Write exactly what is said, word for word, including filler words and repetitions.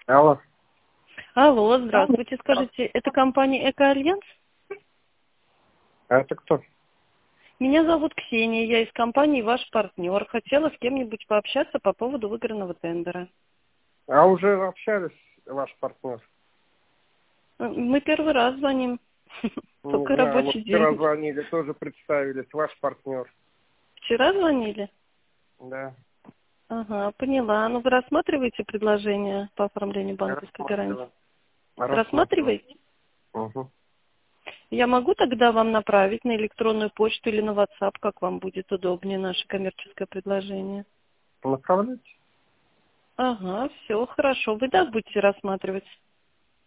Алло. Алло, здравствуйте. Скажите, это компания «Экоальянс»? А это кто? Меня зовут Ксения, я из компании «Ваш партнер». Хотела с кем-нибудь пообщаться по поводу выигранного тендера. А уже общались, ваш партнер? Мы первый раз звоним. Не Только знаю, мы рабочий вчера день. звонили, тоже представились, ваш партнер. Вчера звонили? Да. Ага, поняла. Ну, вы рассматриваете предложение по оформлению банковской гарантии? Рассматриваю. Рассматриваю. Рассматриваете? Угу. Я могу тогда вам направить на электронную почту или на WhatsApp, как вам будет удобнее, наше коммерческое предложение? Направляйте. Ага, все, хорошо. Вы, да, будете рассматривать?